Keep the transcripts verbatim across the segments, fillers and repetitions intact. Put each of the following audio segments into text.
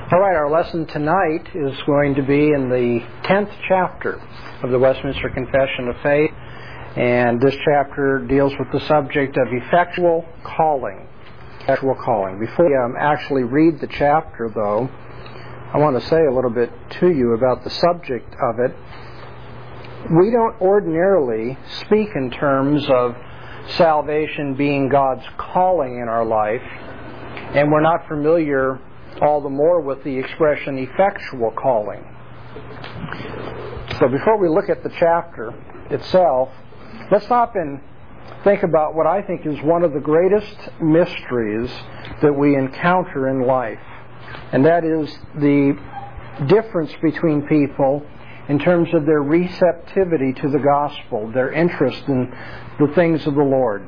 All right, our lesson tonight is going to be in the tenth chapter of the Westminster Confession of Faith, and this chapter deals with the subject of effectual calling. Effectual calling. Before we um, actually read the chapter, though, I want to say a little bit to you about the subject of it. We don't ordinarily speak in terms of salvation being God's calling in our life, and we're not familiar all the more with the expression effectual calling. So before we look at the chapter itself, let's stop and think about what I think is one of the greatest mysteries that we encounter in life, and that is the difference between people in terms of their receptivity to the gospel, their interest in the things of the Lord.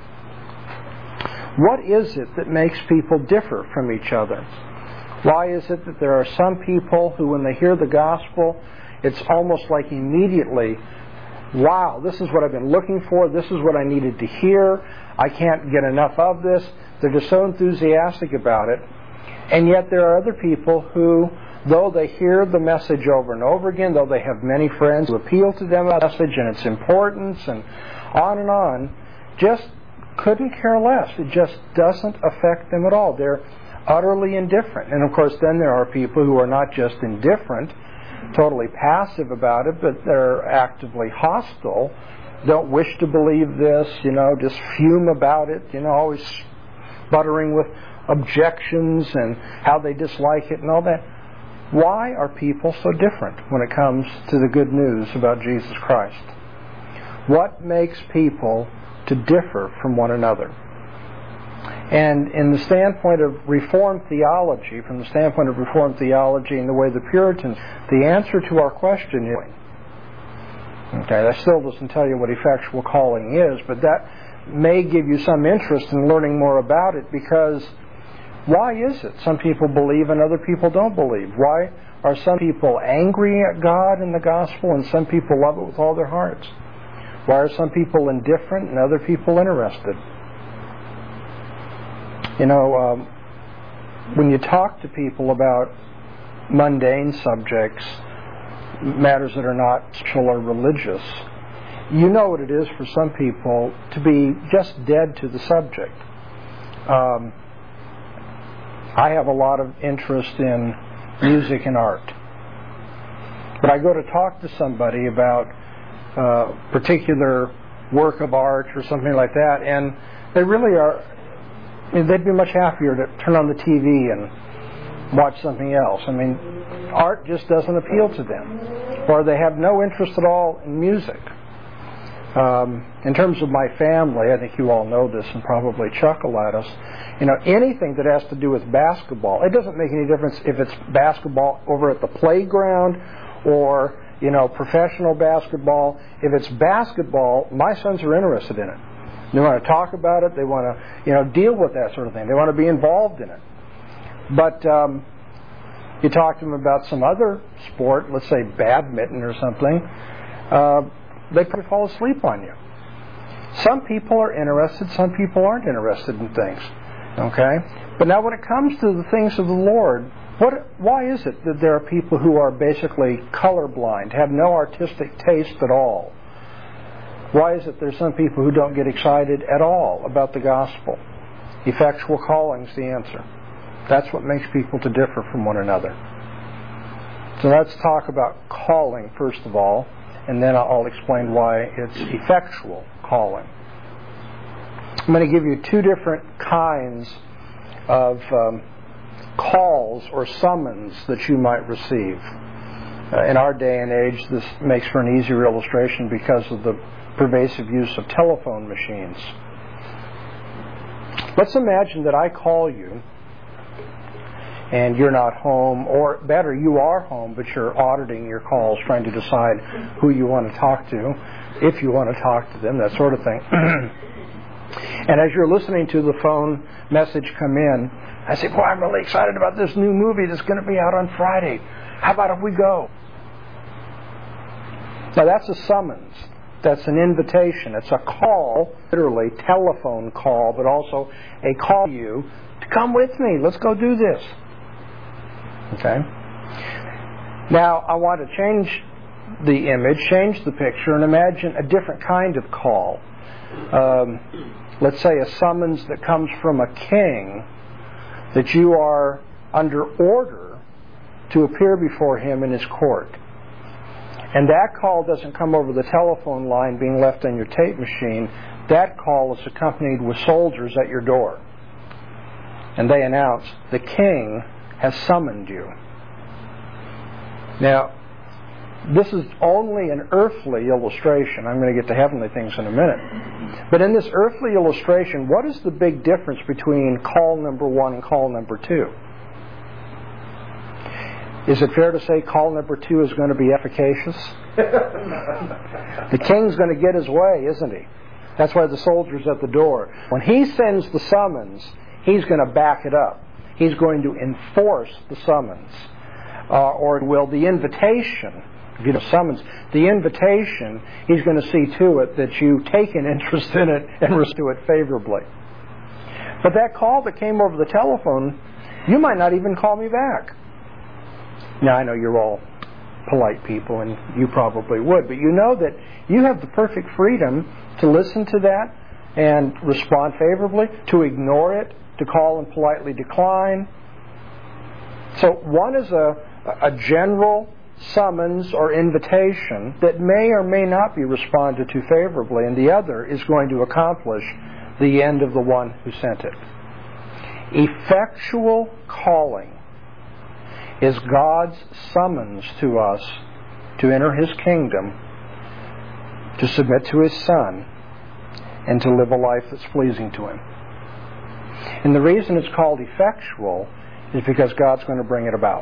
What is it that makes people differ from each other? Why is it that there are some people who, when they hear the gospel, it's almost like immediately, wow, this is what I've been looking for, this is what I needed to hear, I can't get enough of this. They're just so enthusiastic about it. And yet there are other people who, though they hear the message over and over again, though they have many friends who appeal to them about the message and its importance and on and on, just couldn't care less. It just doesn't affect them at all. They're utterly indifferent. And of course then there are people who are not just indifferent, totally passive about it, but they're actively hostile, don't wish to believe this, you know, just fume about it, you know, always sputtering with objections and how they dislike it and all that. Why are people so different when it comes to the good news about Jesus Christ? What makes people to differ from one another? And in the standpoint of Reformed theology, from the standpoint of Reformed theology and the way the Puritans, the answer to our question is, okay, that still doesn't tell you what effectual calling is, but that may give you some interest in learning more about it, because why is it some people believe and other people don't believe? Why are some people angry at God and the gospel and some people love it with all their hearts? Why are some people indifferent and other people interested? You know, um, when you talk to people about mundane subjects, matters that are not spiritual or religious, you know what it is for some people to be just dead to the subject. Um, I have a lot of interest in music and art. But I go to talk to somebody about a particular work of art or something like that, and they really are, I mean, they'd be much happier to turn on the T V and watch something else. I mean, art just doesn't appeal to them. Or they have no interest at all in music. Um, in terms of my family, I think you all know this and probably chuckle at us, you know, anything that has to do with basketball, it doesn't make any difference if it's basketball over at the playground or, you know, professional basketball. If it's basketball, my sons are interested in it. They want to talk about it. They want to, you know, deal with that sort of thing. They want to be involved in it. But um, you talk to them about some other sport, let's say badminton or something, uh, they probably fall asleep on you. Some people are interested, some people aren't interested in things. Okay? But now when it comes to the things of the Lord, what, why is it that there are people who are basically colorblind, have no artistic taste at all? Why is it there's some people who don't get excited at all about the gospel? Effectual calling's the answer. That's what makes people to differ from one another. So let's talk about calling first of all, and then I'll explain why it's effectual calling. I'm going to give you two different kinds of um, calls or summons that you might receive. Uh, in our day and age, this makes for an easier illustration because of the pervasive use of telephone machines. Let's imagine that I call you and you're not home, or better, you are home, but you're auditing your calls, trying to decide who you want to talk to, if you want to talk to them, that sort of thing. And as you're listening to the phone message come in, I say, boy, I'm really excited about this new movie that's going to be out on Friday. How about if we go? Now that's a summons. That's an invitation. It's a call, literally telephone call, but also a call to you to come with me. Let's go do this. Okay? Now, I want to change the image, change the picture, and imagine a different kind of call. Um, let's say a summons that comes from a king, that you are under order to appear before him in his court. And that call doesn't come over the telephone line being left on your tape machine. That call is accompanied with soldiers at your door. And they announce, the king has summoned you. Now, this is only an earthly illustration. I'm going to get to heavenly things in a minute. But in this earthly illustration, what is the big difference between call number one and call number two? Is it fair to say call number two is going to be efficacious? The king's going to get his way, isn't he? That's why the soldier's at the door. When he sends the summons, he's going to back it up. He's going to enforce the summons. Uh, or will the invitation, if you know summons, the invitation, he's going to see to it that you take an interest in it and respond to it favorably. But that call that came over the telephone, you might not even call me back. Now, I know you're all polite people, and you probably would, but you know that you have the perfect freedom to listen to that and respond favorably, to ignore it, to call and politely decline. So one is a, a general summons or invitation that may or may not be responded to favorably, and the other is going to accomplish the end of the one who sent it. Effectual calling is God's summons to us to enter His kingdom, to submit to His Son, and to live a life that's pleasing to Him. And the reason it's called effectual is because God's going to bring it about.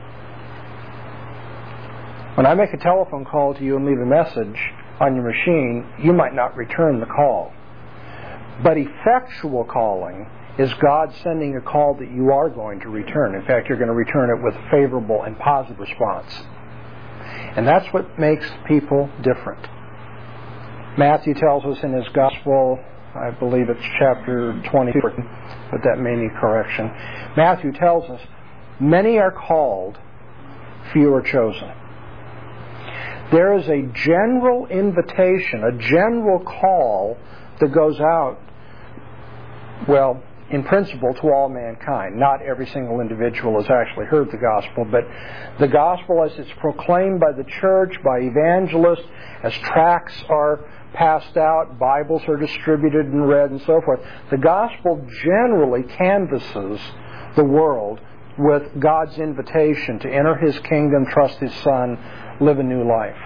When I make a telephone call to you and leave a message on your machine, you might not return the call. But effectual calling is God sending a call that you are going to return. In fact, you're going to return it with a favorable and positive response. And that's what makes people different. Matthew tells us in his Gospel, I believe it's chapter twenty, but that may need correction. Matthew tells us, many are called, few are chosen. There is a general invitation, a general call that goes out, well, in principle, to all mankind. Not every single individual has actually heard the gospel, but the gospel as it's proclaimed by the church, by evangelists, as tracts are passed out, Bibles are distributed and read, and so forth. The gospel generally canvasses the world with God's invitation to enter His kingdom, trust His Son, live a new life.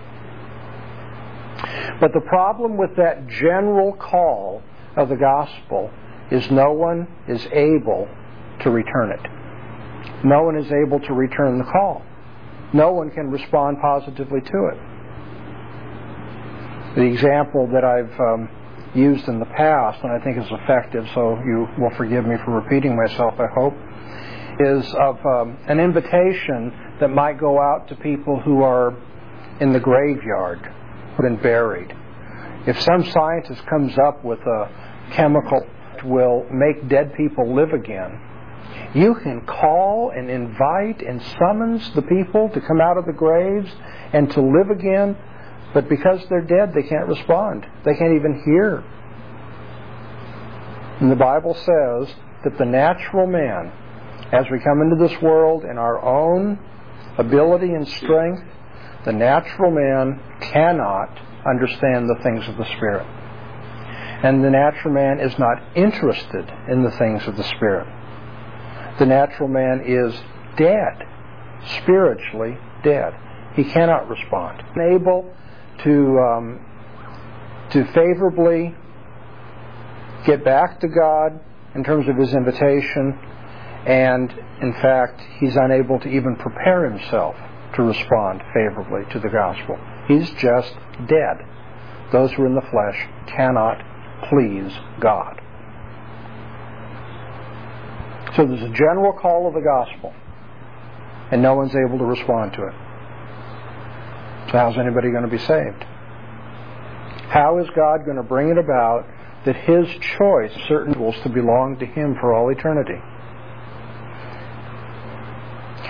But the problem with that general call of the gospel is no one is able to return it. No one is able to return the call. No one can respond positively to it. The example that I've um, used in the past, and I think is effective, so you will forgive me for repeating myself, I hope, is of um, an invitation that might go out to people who are in the graveyard, who have been buried. If some scientist comes up with a chemical that will make dead people live again, you can call and invite and summons the people to come out of the graves and to live again, but because they're dead, they can't respond. They can't even hear. And the Bible says that the natural man, as we come into this world in our own ability and strength, the natural man cannot understand the things of the Spirit. And the natural man is not interested in the things of the Spirit. The natural man is dead, spiritually dead. He cannot respond. Unable to um, to favorably get back to God in terms of His invitation, and in fact, he's unable to even prepare himself to respond favorably to the gospel. He's just dead. Those who are in the flesh cannot please God. So there's a general call of the gospel, and no one's able to respond to it. So how's anybody going to be saved? How is God going to bring it about that His choice, certain rules, to belong to Him for all eternity?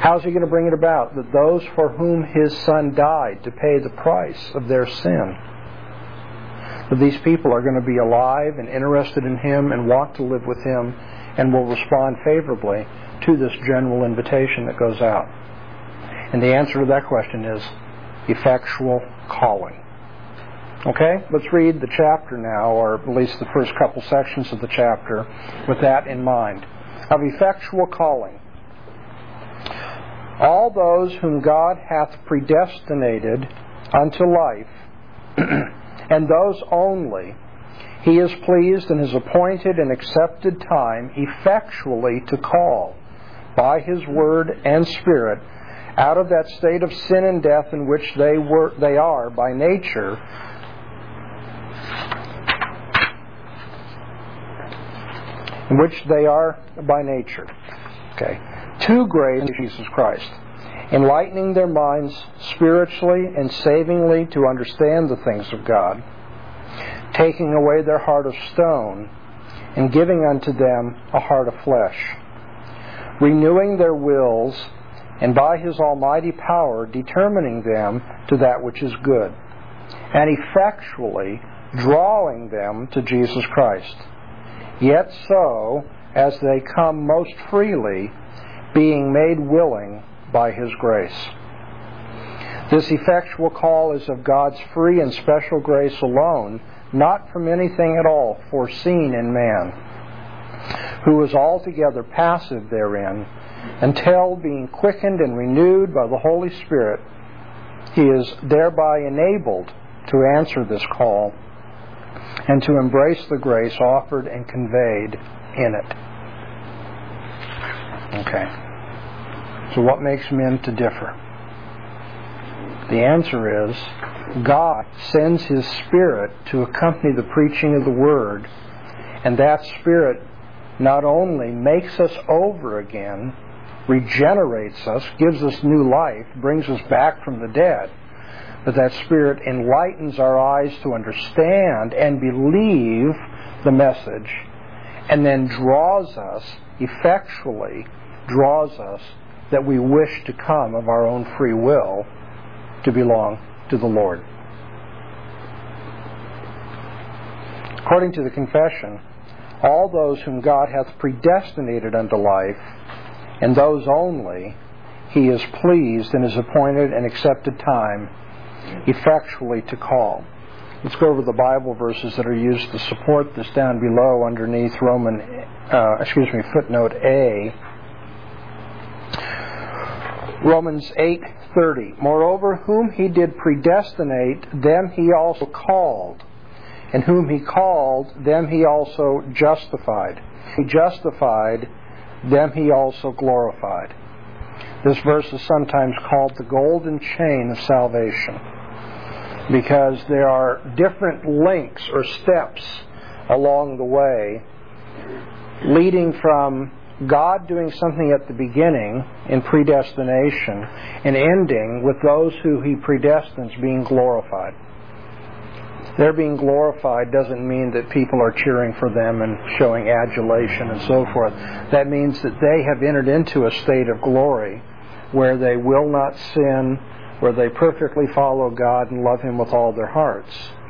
How's He going to bring it about? That those for whom His Son died to pay the price of their sin, that these people are going to be alive and interested in Him and want to live with Him and will respond favorably to this general invitation that goes out. And the answer to that question is effectual calling. Okay, let's read the chapter now, or at least the first couple sections of the chapter, with that in mind. Of effectual calling. All those whom God hath predestinated unto life, and those only, He is pleased in His appointed and accepted time effectually to call by His Word and Spirit out of that state of sin and death in which they were, they are by nature, in which they are by nature. Okay. To grace in Jesus Christ, enlightening their minds spiritually and savingly to understand the things of God, taking away their heart of stone, and giving unto them a heart of flesh, renewing their wills, and by His almighty power determining them to that which is good, and effectually drawing them to Jesus Christ. Yet so, as they come most freely, being made willing by His grace. This effectual call is of God's free and special grace alone, not from anything at all foreseen in man, who is altogether passive therein, until, being quickened and renewed by the Holy Spirit, he is thereby enabled to answer this call and to embrace the grace offered and conveyed in it. Okay. So what makes men to differ? The answer is God sends His Spirit to accompany the preaching of the Word, and that Spirit not only makes us over again, regenerates us, gives us new life, brings us back from the dead, but that Spirit enlightens our eyes to understand and believe the message, and then draws us, effectually draws us, that we wish to come of our own free will to belong to the Lord. According to the confession, all those whom God hath predestinated unto life, and those only, He is pleased in His appointed and accepted time effectually to call. Let's go over the Bible verses that are used to support this down below underneath Roman, uh, excuse me, footnote A. Romans eight thirty. Moreover, whom He did predestinate, them He also called. And whom He called, them He also justified. He justified, them He also glorified. This verse is sometimes called the golden chain of salvation, because there are different links or steps along the way leading from God doing something at the beginning in predestination and ending with those who He predestines being glorified. Their being glorified doesn't mean that people are cheering for them and showing adulation and so forth. That means that they have entered into a state of glory where they will not sin, where they perfectly follow God and love Him with all their hearts.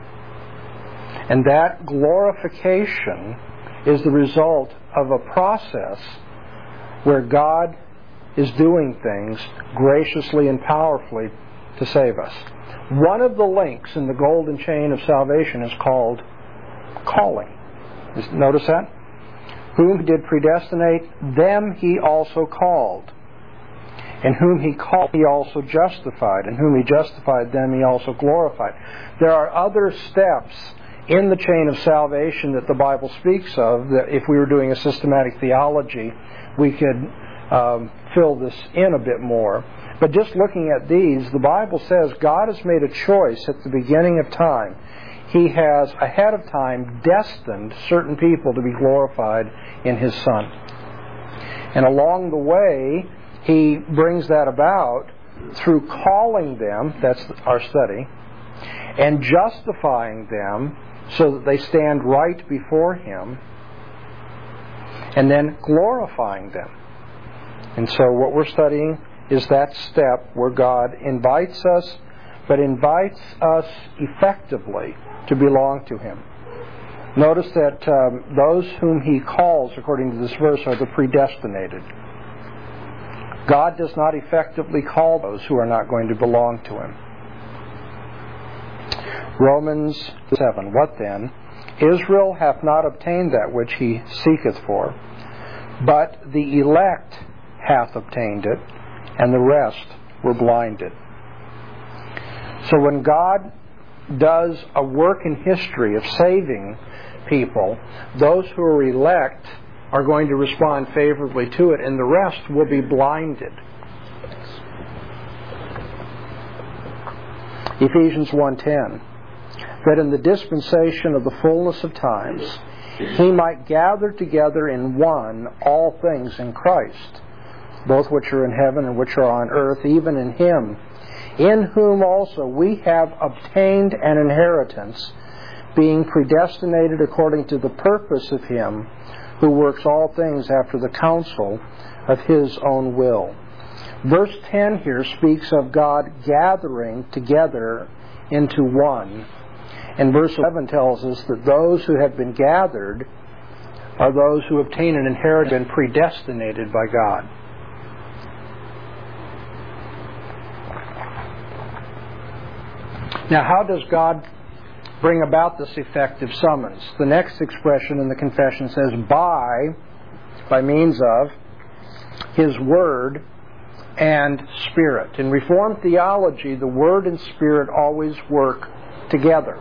And that glorification is the result of a process where God is doing things graciously and powerfully to save us. One of the links in the golden chain of salvation is called calling. Notice that? Whom He did predestinate, them He also called. And whom He called, He also justified. And whom He justified, them He also glorified. There are other steps in the chain of salvation that the Bible speaks of, that if we were doing a systematic theology, we could um, fill this in a bit more. But just looking at these, the Bible says God has made a choice at the beginning of time. He has, ahead of time, destined certain people to be glorified in His Son. And along the way, He brings that about through calling them, that's our study, and justifying them so that they stand right before Him, and then glorifying them. And so what we're studying is that step where God invites us, but invites us effectively to belong to Him. Notice that um, those whom He calls, according to this verse, are the predestinated. God does not effectively call those who are not going to belong to Him. Romans seven. What then? Israel hath not obtained that which he seeketh for, but the elect hath obtained it, and the rest were blinded. So when God does a work in history of saving people, those who are elect are going to respond favorably to it, and the rest will be blinded. Ephesians one ten. That in the dispensation of the fullness of times He might gather together in one all things in Christ, both which are in heaven and which are on earth, even in Him, in whom also we have obtained an inheritance, being predestinated according to the purpose of Him who works all things after the counsel of His own will. Verse ten here speaks of God gathering together into one. And verse eleven tells us that those who have been gathered are those who obtain an inheritance and predestinated by God. Now, how does God bring about this effective summons? The next expression in the confession says, by, by means of His Word and Spirit. In Reformed theology, the Word and Spirit always work together.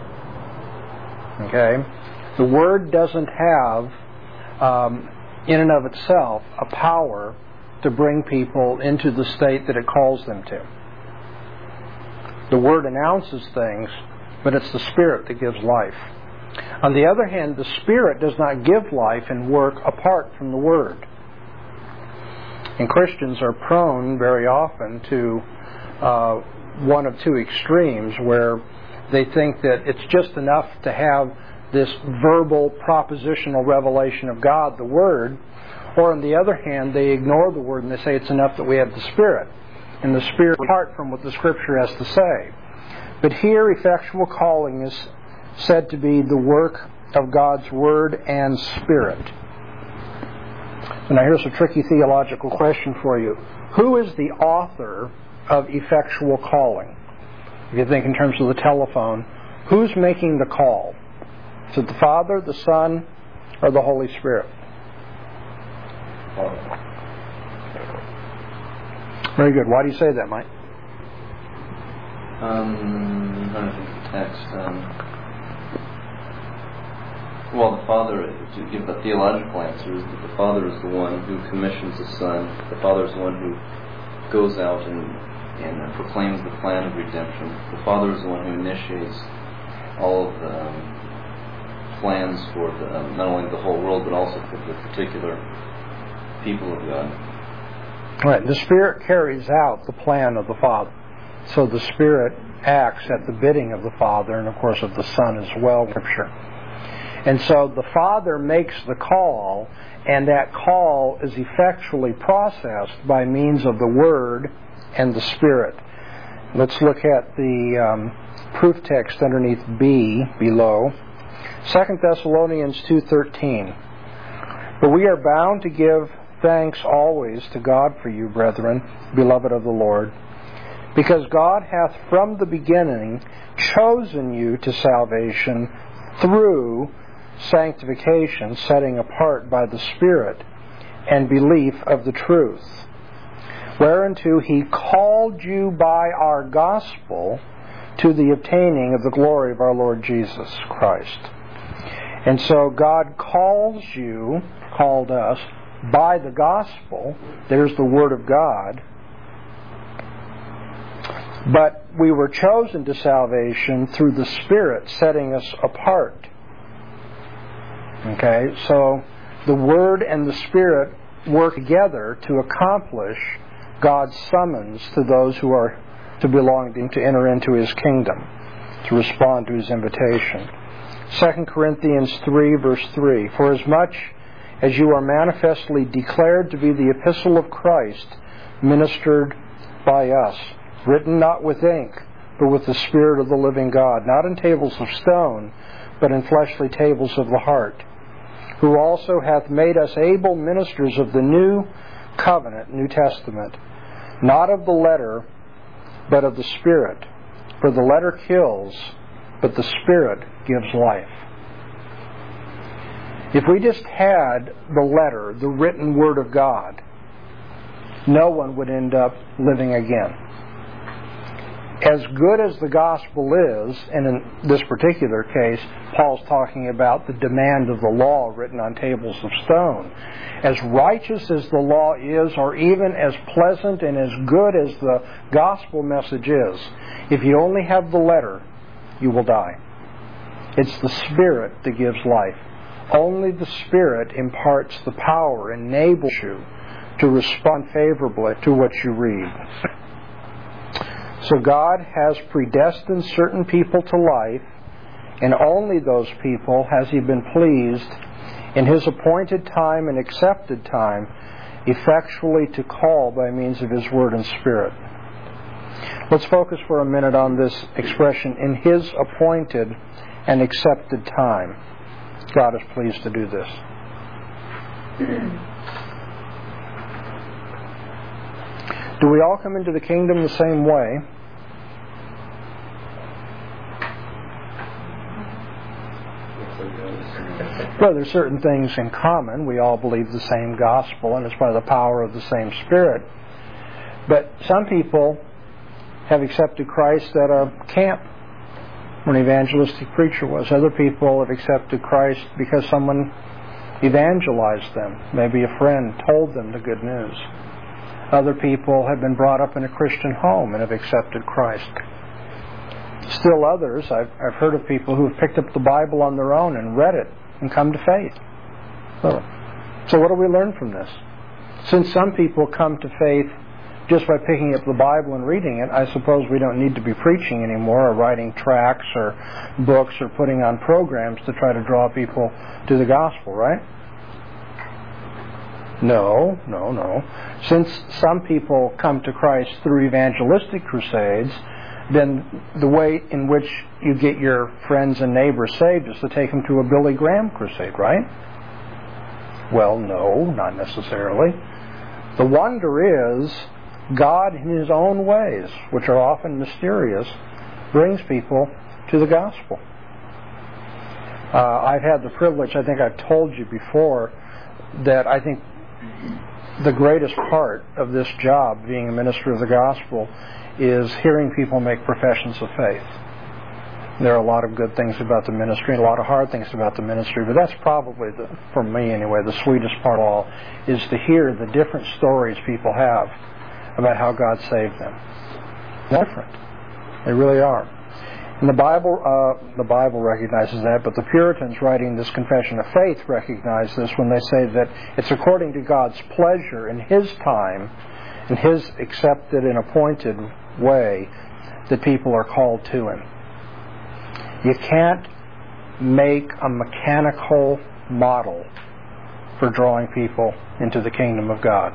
Okay? The Word doesn't have, um, in and of itself, a power to bring people into the state that it calls them to. The Word announces things, but it's the Spirit that gives life. On the other hand, the Spirit does not give life and work apart from the Word. And Christians are prone very often to uh, one of two extremes, where they think that it's just enough to have this verbal propositional revelation of God, the Word, or on the other hand, they ignore the Word and they say it's enough that we have the Spirit, and the Spirit apart from what the Scripture has to say. But here, effectual calling is said to be the work of God's Word and Spirit. So now here's a tricky theological question for you. Who is the author of effectual calling? If you think in terms of the telephone, who's making the call? Is it the Father, the Son, or the Holy Spirit? Very good. Why do you say that, Mike? Um, I'm trying to think of the text. Um, well, the Father, to give the theological answer, is that the Father is the one who commissions the Son. The Father is the one who goes out and, and proclaims the plan of redemption. The Father is the one who initiates all of the um, plans for the, um, not only the whole world, but also for the particular people of God. Right. The Spirit carries out the plan of the Father. So the Spirit acts at the bidding of the Father, and of course of the Son as well, Scripture. And so the Father makes the call, and that call is effectually processed by means of the Word and the Spirit. Let's look at the um, proof text underneath B below. Second Thessalonians two thirteen. But we are bound to give thanks always to God for you, brethren, beloved of the Lord, because God hath from the beginning chosen you to salvation through sanctification, setting apart by the Spirit, and belief of the truth, whereunto He called you by our gospel to the obtaining of the glory of our Lord Jesus Christ. And so God calls you, called us, by the gospel. There's the Word of God. But we were chosen to salvation through the Spirit setting us apart. Okay, so the Word and the Spirit work together to accomplish God's summons to those who are to belong to enter into His kingdom, to respond to His invitation. Second Corinthians three, verse three. For as much as you are manifestly declared to be the epistle of Christ, ministered by us, written not with ink, but with the Spirit of the living God, not in tables of stone, but in fleshly tables of the heart, who also hath made us able ministers of the new covenant, New Testament, not of the letter, but of the Spirit. For the letter kills, but the Spirit gives life. If we just had the letter, the written Word of God, no one would end up living again. As good as the gospel is, and in this particular case, Paul's talking about the demand of the law written on tables of stone. As righteous as the law is, or even as pleasant and as good as the gospel message is, if you only have the letter, you will die. It's the Spirit that gives life. Only the Spirit imparts the power, enables you to respond favorably to what you read. So God has predestined certain people to life, and only those people has He been pleased in His appointed time and accepted time effectually to call by means of His Word and Spirit. Let's focus for a minute on this expression, in His appointed and accepted time. God is pleased to do this. Do we all come into the kingdom the same way? Well, there's certain things in common. We all believe the same gospel, and it's by the power of the same Spirit. But some people have accepted Christ at a camp where an evangelistic preacher was. Other people have accepted Christ because someone evangelized them. Maybe a friend told them the good news. Other people have been brought up in a Christian home and have accepted Christ. Still others, I've, I've heard of people who have picked up the Bible on their own and read it and come to faith. So, so what do we learn from this? Since some people come to faith just by picking up the Bible and reading it, I suppose we don't need to be preaching anymore or writing tracts or books or putting on programs to try to draw people to the gospel, right? No, no, no. Since some people come to Christ through evangelistic crusades, then the way in which you get your friends and neighbors saved is to take them to a Billy Graham crusade, right? Well, no, not necessarily. The wonder is God, in His own ways, which are often mysterious, brings people to the gospel. Uh, I've had the privilege, I think I've told you before, that I think the greatest part of this job, being a minister of the gospel, is hearing people make professions of faith. There are a lot of good things about the ministry and a lot of hard things about the ministry, but that's probably, the, for me anyway, the sweetest part of all, is to hear the different stories people have about how God saved them. They're different. They really are. And the Bible, uh, the Bible recognizes that, but the Puritans writing this Confession of Faith recognize this when they say that it's according to God's pleasure in His time, in His accepted and appointed way, that people are called to Him. You can't make a mechanical model for drawing people into the kingdom of God.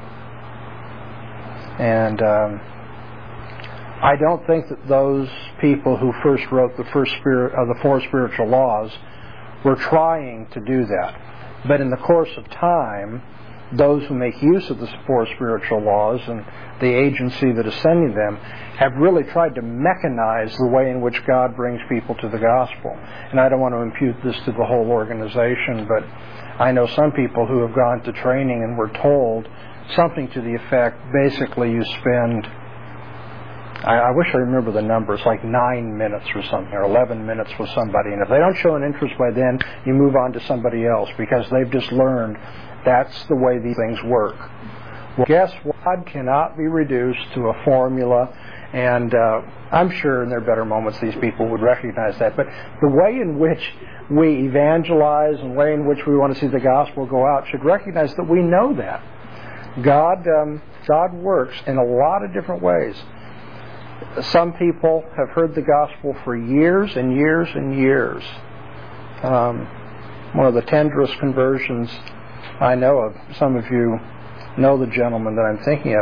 And um, I don't think that those people who first wrote the first spirit of the four spiritual laws were trying to do that. But in the course of time, those who make use of the four spiritual laws and the agency that is sending them have really tried to mechanize the way in which God brings people to the gospel. And I don't want to impute this to the whole organization, but I know some people who have gone to training and were told something to the effect, basically you spend, I, I wish I remember the numbers, like nine minutes or something, or eleven minutes with somebody, and if they don't show an interest by then, you move on to somebody else, because they've just learned that's the way these things work. Well, guess what? God cannot be reduced to a formula, and uh, I'm sure in their better moments these people would recognize that, but the way in which we evangelize and the way in which we want to see the gospel go out should recognize that we know that. God, um, God works in a lot of different ways. Some people have heard the gospel for years and years and years. Um, one of the tenderest conversions I know of, some of you know the gentleman that I'm thinking of,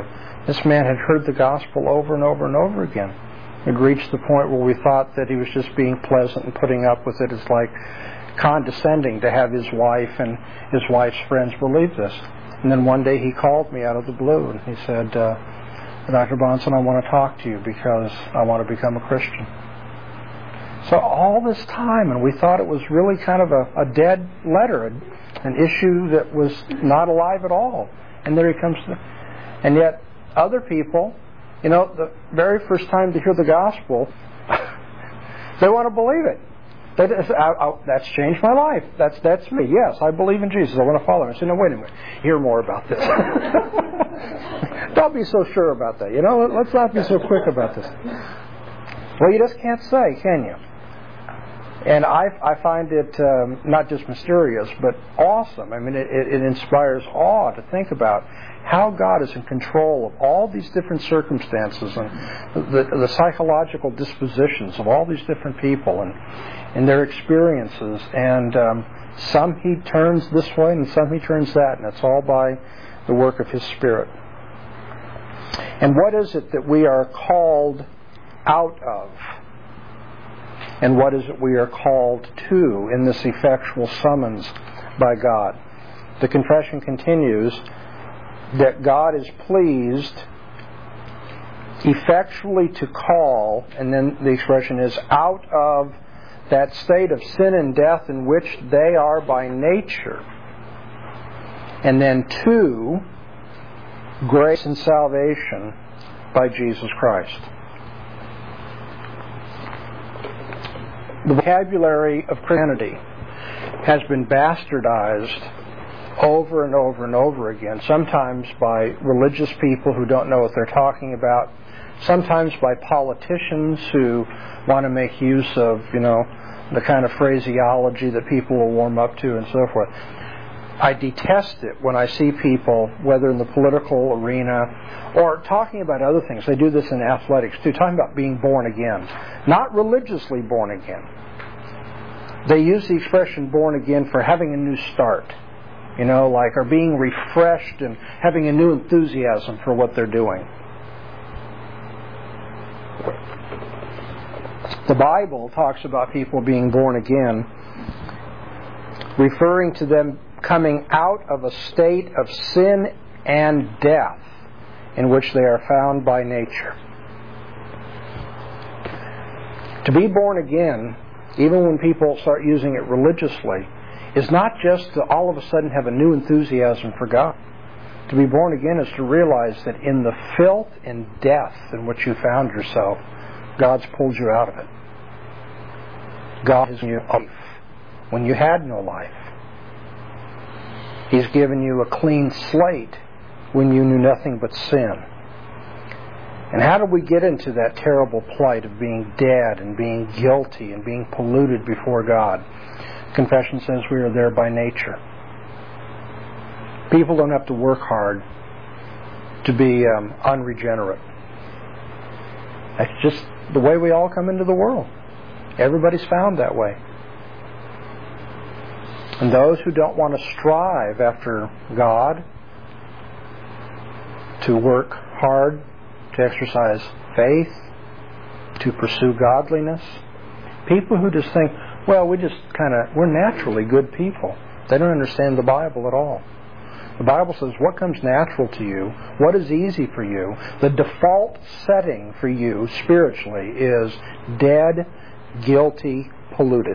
This man had heard the gospel over and over and over again. It reached the point where we thought that he was just being pleasant and putting up with it. It's like condescending to have his wife and his wife's friends believe this. And then one day he called me out of the blue and he said, uh, Doctor Bahnsen, I want to talk to you because I want to become a Christian. So all this time, and we thought it was really kind of a, a dead letter, an issue that was not alive at all. And there he comes to, and yet other people, you know, the very first time to hear the gospel, they want to believe it. They, I, I, that's changed my life. That's that's me. Yes, I believe in Jesus. I want to follow him. I said, no, wait a minute. Hear more about this. Don't be so sure about that. You know, let's not be so quick about this. Well, you just can't say, can you? And I, I find it um, not just mysterious, but awesome. I mean, it, it inspires awe to think about how God is in control of all these different circumstances and the, the psychological dispositions of all these different people and, and their experiences. And um, some He turns this way and some He turns that, and it's all by the work of His Spirit. And what is it that we are called out of? And what is it we are called to in this effectual summons by God? The confession continues that God is pleased effectually to call, and then the expression is, out of that state of sin and death in which they are by nature, and then to grace and salvation by Jesus Christ. The vocabulary of Christianity has been bastardized over and over and over again, sometimes by religious people who don't know what they're talking about, sometimes by politicians who want to make use of, you know, the kind of phraseology that people will warm up to and so forth. I detest it when I see people, whether in the political arena or talking about other things. They do this in athletics too, talking about being born again. Not religiously born again. They use the expression born again for having a new start. You know, like, or being refreshed and having a new enthusiasm for what they're doing. The Bible talks about people being born again, referring to them coming out of a state of sin and death in which they are found by nature. To be born again, even when people start using it religiously, is not just to all of a sudden have a new enthusiasm for God. To be born again is to realize that in the filth and death in which you found yourself, God's pulled you out of it. God has given you life when you had no life. He's given you a clean slate when you knew nothing but sin. And how do we get into that terrible plight of being dead and being guilty and being polluted before God? Confession says we are there by nature. People don't have to work hard to be um, unregenerate. That's just the way we all come into the world. Everybody's found that way. And those who don't want to strive after God, to work hard, to exercise faith, to pursue godliness, people who just think, well, we just kind of, we're naturally good people. They don't understand the Bible at all. The Bible says what comes natural to you, what is easy for you, the default setting for you spiritually is dead, guilty, polluted.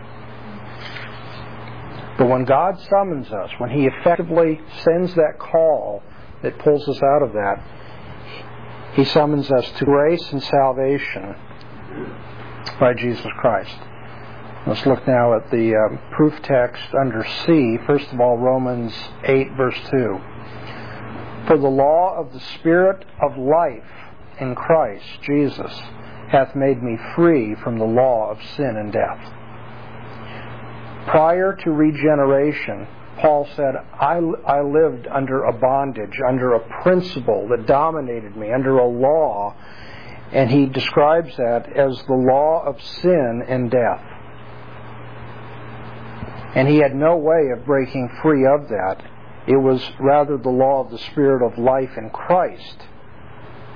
But when God summons us, when He effectively sends that call that pulls us out of that, He summons us to grace and salvation by Jesus Christ. Let's look now at the um, proof text under C. First of all, Romans eight, verse two. For the law of the Spirit of life in Christ Jesus hath made me free from the law of sin and death. Prior to regeneration, Paul said, I, I lived under a bondage, under a principle that dominated me, under a law, and he describes that as the law of sin and death. And he had no way of breaking free of that. It was rather the law of the Spirit of life in Christ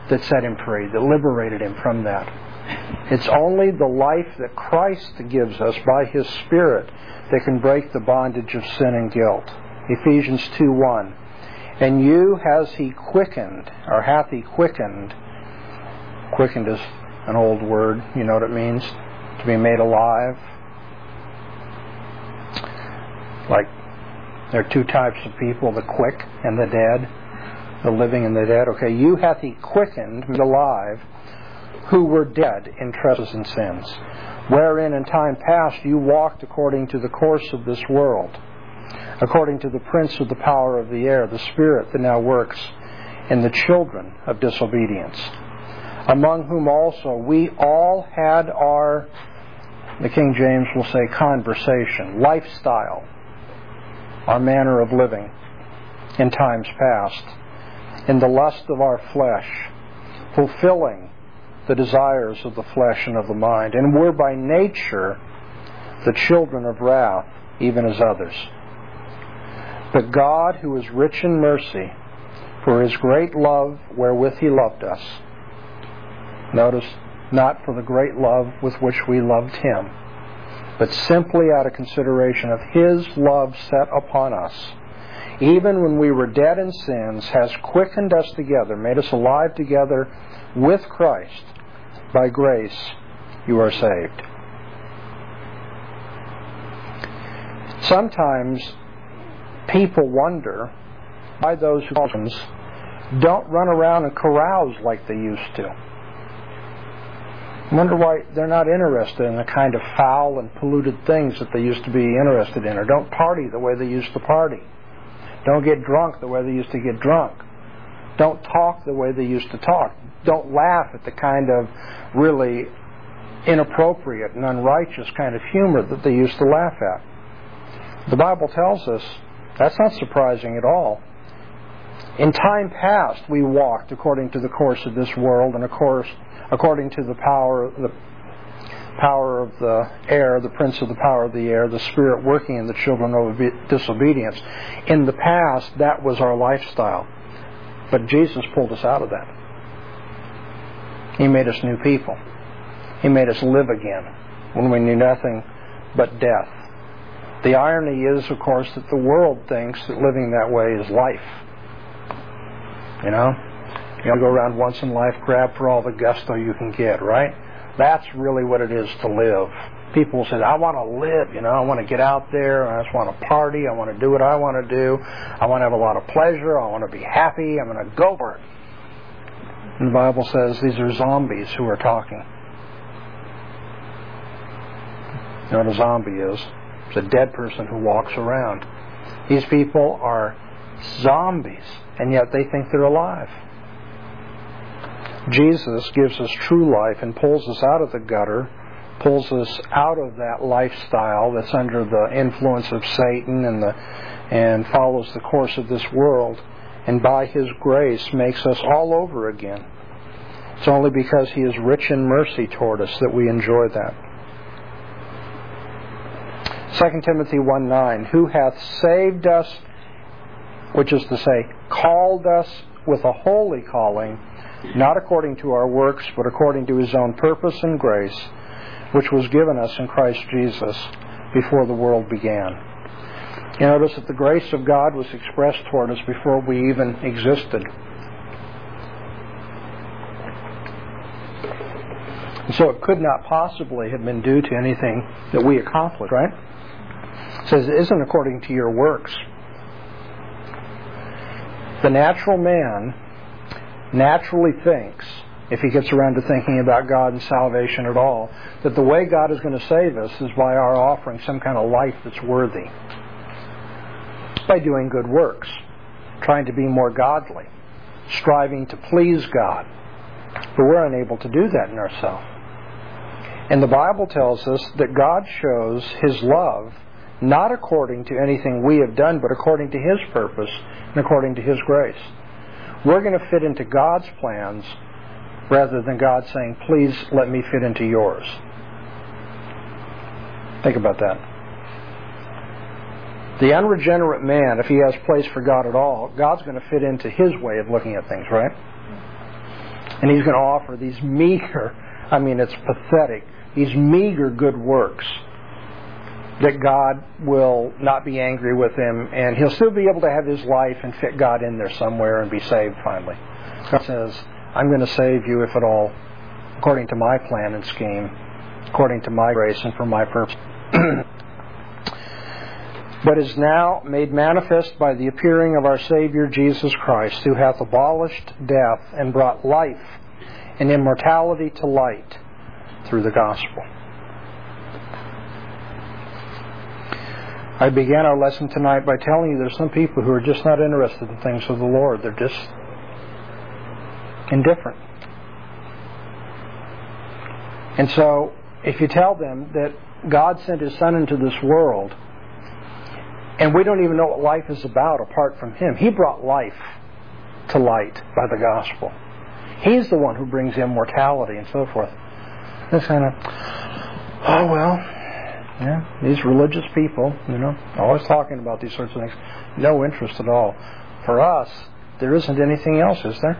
that set him free, that liberated him from that. It's only the life that Christ gives us by His Spirit that can break the bondage of sin and guilt. Ephesians two one. And you has He quickened, or hath He quickened. Quickened is an old word. You know what it means? To be made alive. Like, there are two types of people, the quick and the dead. The living and the dead. Okay, you hath He quickened, made alive, who were dead in trespasses and sins, wherein in time past you walked according to the course of this world, according to the prince of the power of the air, the spirit that now works in the children of disobedience, among whom also we all had our, the King James will say, conversation, lifestyle, our manner of living in times past, in the lust of our flesh, fulfilling the desires of the flesh and of the mind, and were by nature the children of wrath, even as others. But God, who is rich in mercy, for His great love wherewith He loved us, notice, not for the great love with which we loved Him, but simply out of consideration of His love set upon us, even when we were dead in sins, has quickened us together, made us alive together with Christ. By grace you are saved. Sometimes people wonder why those who don't run around and carouse like they used to. Wonder why they're not interested in the kind of foul and polluted things that they used to be interested in, or don't party the way they used to party. Don't get drunk the way they used to get drunk. Don't talk the way they used to talk. Don't laugh at the kind of really inappropriate and unrighteous kind of humor that they used to laugh at. The Bible tells us that's not surprising at all. In time past, we walked according to the course of this world, and of course, according to the power, the power of the air, the prince of the power of the air, the spirit working in the children of disobedience. In the past, that was our lifestyle. But Jesus pulled us out of that. He made us new people. He made us live again when we knew nothing but death. The irony is, of course, that the world thinks that living that way is life. You know? You go around once in life, grab for all the gusto you can get, right? That's really what it is to live. People say, I want to live, you know, I want to get out there, I just want to party, I want to do what I want to do, I want to have a lot of pleasure, I want to be happy, I'm going to go for it. And the Bible says these are zombies who are talking. You know what a zombie is? It's a dead person who walks around. These people are zombies, and yet they think they're alive. Jesus gives us true life and pulls us out of the gutter, pulls us out of that lifestyle that's under the influence of Satan and the and follows the course of this world, and by His grace makes us all over again. It's only because He is rich in mercy toward us that we enjoy that. Second Timothy one nine, who hath saved us, which is to say, called us with a holy calling, not according to our works, but according to His own purpose and grace, which was given us in Christ Jesus before the world began. You notice that the grace of God was expressed toward us before we even existed. And so it could not possibly have been due to anything that we accomplished, right? It says it isn't according to your works. The natural man naturally thinks, if he gets around to thinking about God and salvation at all, that the way God is going to save us is by our offering some kind of life that's worthy. By doing good works, trying to be more godly, striving to please God. But we're unable to do that in ourselves. And the Bible tells us that God shows His love not according to anything we have done, but according to His purpose and according to His grace. We're going to fit into God's plans rather than God saying, please let me fit into yours. Think about that. The unregenerate man, if he has place for God at all, God's going to fit into his way of looking at things, right? And He's going to offer these meager, I mean it's pathetic, these meager good works that God will not be angry with him, and he'll still be able to have his life and fit God in there somewhere and be saved finally. God says, I'm going to save you, if at all, according to my plan and scheme, according to my grace and for my purpose. But is now made manifest by the appearing of our Savior Jesus Christ, who hath abolished death and brought life and immortality to light through the gospel. I began our lesson tonight by telling you there's some people who are just not interested in things of the Lord. They're just indifferent. And so, if you tell them that God sent His Son into this world, and we don't even know what life is about apart from Him. He brought life to light by the gospel. He's the one who brings immortality and so forth. It's kind of, oh well, yeah, these religious people, you know, always talking about these sorts of things. No interest at all. For us, there isn't anything else, is there?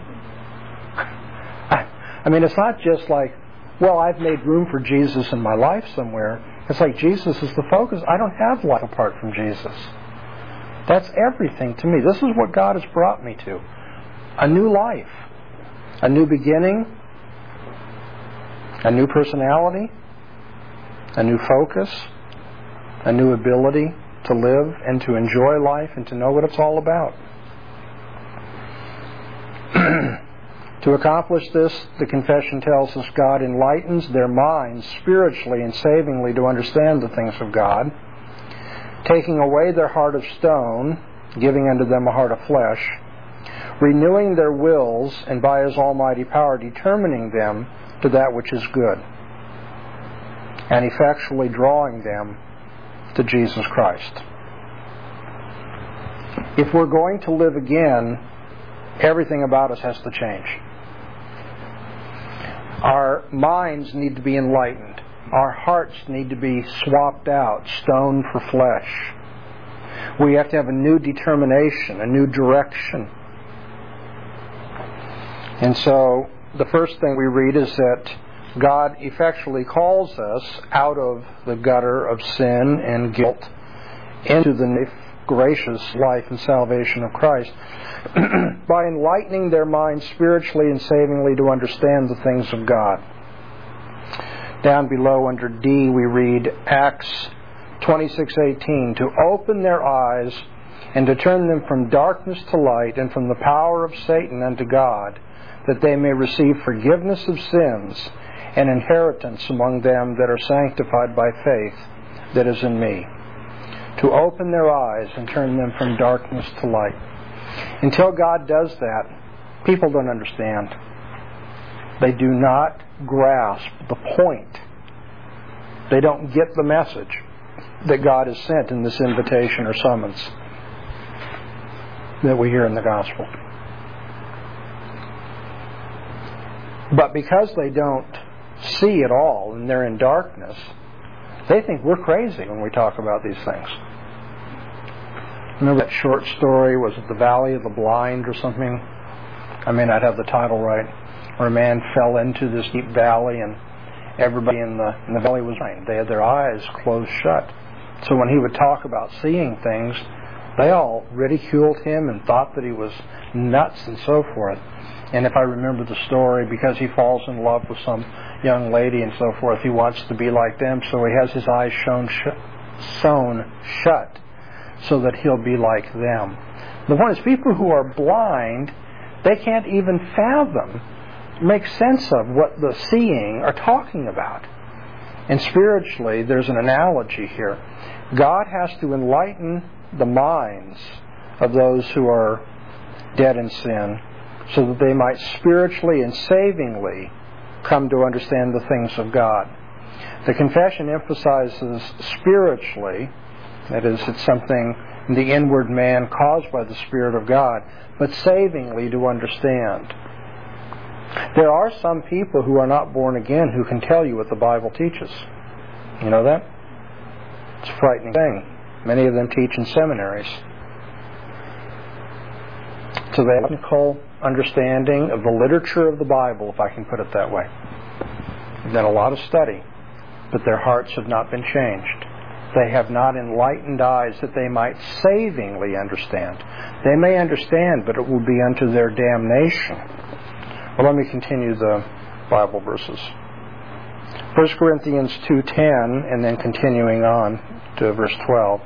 I, I mean, it's not just like, well, I've made room for Jesus in my life somewhere. It's like Jesus is the focus. I don't have life apart from Jesus. That's everything to me. This is what God has brought me to. A new life. A new beginning. A new personality. A new focus. A new ability to live and to enjoy life and to know what it's all about. To accomplish this, the confession tells us God enlightens their minds spiritually and savingly to understand the things of God, taking away their heart of stone, giving unto them a heart of flesh, renewing their wills, and by His almighty power determining them to that which is good, and effectually drawing them to Jesus Christ. If we're going to live again, everything about us has to change. Our minds need to be enlightened. Our hearts need to be swapped out, stone for flesh. We have to have a new determination, a new direction. And so, the first thing we read is that God effectually calls us out of the gutter of sin and guilt into the gracious life and salvation of Christ by enlightening their minds spiritually and savingly to understand the things of God. Down below under D we read Acts twenty-six eighteen, to open their eyes and to turn them from darkness to light and from the power of Satan unto God, that they may receive forgiveness of sins and inheritance among them that are sanctified by faith that is in me. To open their eyes and turn them from darkness to light. Until God does that, people don't understand. They do not grasp the point. They don't get the message that God has sent in this invitation or summons that we hear in the gospel. But because they don't see it all and they're in darkness, they think we're crazy when we talk about these things. Remember that short story, was it The Valley of the Blind or something? I may not have the title right. Where a man fell into this deep valley and everybody in the, in the valley was blind. They had their eyes closed shut. So when he would talk about seeing things, they all ridiculed him and thought that he was nuts and so forth. And if I remember the story, because he falls in love with some young lady and so forth, he wants to be like them, so he has his eyes shown sh- sewn shut so that he'll be like them. The point is, people who are blind, they can't even fathom, make sense of what the seeing are talking about. And spiritually, there's an analogy here. God has to enlighten the minds of those who are dead in sin, so that they might spiritually and savingly come to understand the things of God. The confession emphasizes spiritually, that is, it's something in the inward man caused by the Spirit of God, but savingly to understand. There are some people who are not born again who can tell you what the Bible teaches. You know that? It's a frightening thing. Many of them teach in seminaries. So they have technical understanding of the literature of the Bible, if I can put it that way. They've done a lot of study, but their hearts have not been changed. They have not enlightened eyes that they might savingly understand. They may understand, but it will be unto their damnation. Well, let me continue the Bible verses. First Corinthians two ten, and then continuing on to verse twelve.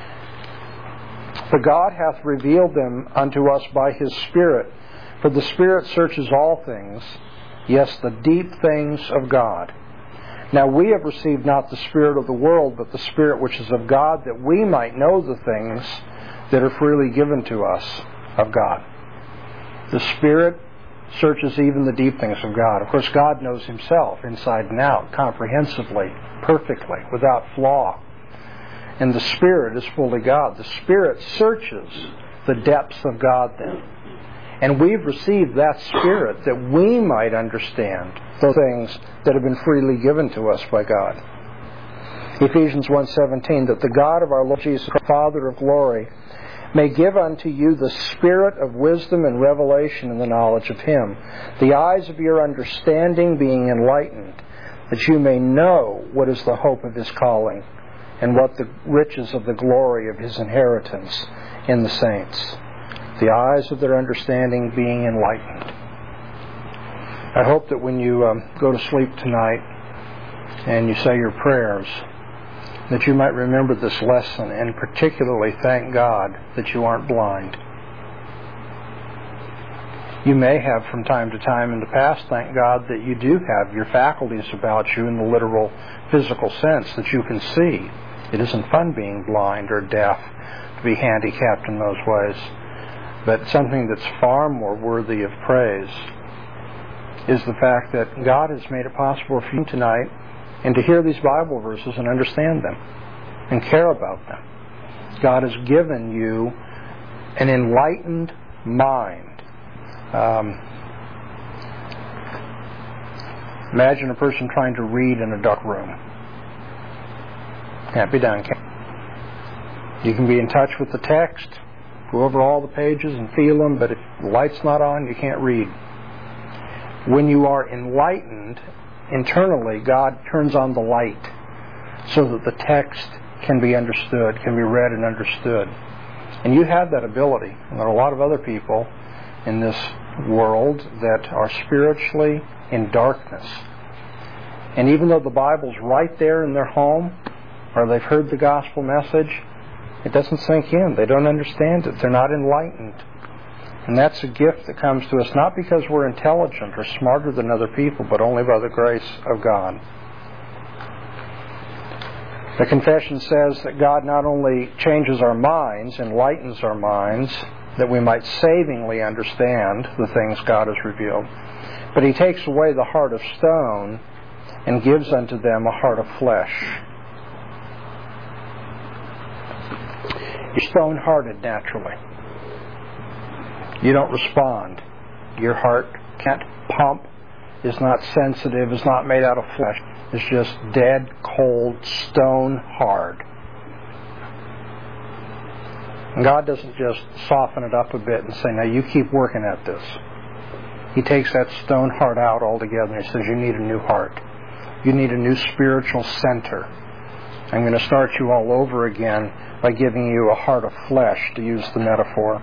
But God hath revealed them unto us by His Spirit. For the Spirit searches all things, yes, the deep things of God. Now we have received not the spirit of the world, but the Spirit which is of God, that we might know the things that are freely given to us of God. The Spirit searches even the deep things of God. Of course, God knows Himself inside and out, comprehensively, perfectly, without flaw. And the Spirit is fully God. The Spirit searches the depths of God then. And we've received that Spirit that we might understand the things that have been freely given to us by God. Ephesians one seventeen, that the God of our Lord Jesus, Father of glory, may give unto you the spirit of wisdom and revelation in the knowledge of Him, the eyes of your understanding being enlightened, that you may know what is the hope of His calling, and what the riches of the glory of His inheritance in the saints, the eyes of their understanding being enlightened. I hope that when you um, go to sleep tonight and you say your prayers, that you might remember this lesson, and particularly thank God that you aren't blind. You may have from time to time in the past, thank God, that you do have your faculties about you in the literal physical sense, that you can see. It isn't fun being blind or deaf, to be handicapped in those ways. But something that's far more worthy of praise is the fact that God has made it possible for you tonight and to hear these Bible verses and understand them and care about them. God has given you an enlightened mind. Um, imagine a person trying to read in a dark room. Can't be done, can you? You can be in touch with the text, go over all the pages and feel them, but if the light's not on, you can't read. When you are enlightened internally, God turns on the light so that the text can be understood, can be read and understood. And you have that ability. And there are a lot of other people in this world that are spiritually in darkness. And even though the Bible's right there in their home, or they've heard the gospel message, it doesn't sink in. They don't understand it. They're not enlightened. And that's a gift that comes to us not because we're intelligent or smarter than other people, but only by the grace of God. The confession says that God not only changes our minds, enlightens our minds, that we might savingly understand the things God has revealed, but He takes away the heart of stone and gives unto them a heart of flesh. You're stone-hearted naturally. You don't respond. Your heart can't pump, is not sensitive, is not made out of flesh. It's just dead, cold, stone hard. And God doesn't just soften it up a bit and say, now you keep working at this. He takes that stone heart out altogether and He says, you need a new heart. You need a new spiritual center. I'm going to start you all over again by giving you a heart of flesh, to use the metaphor.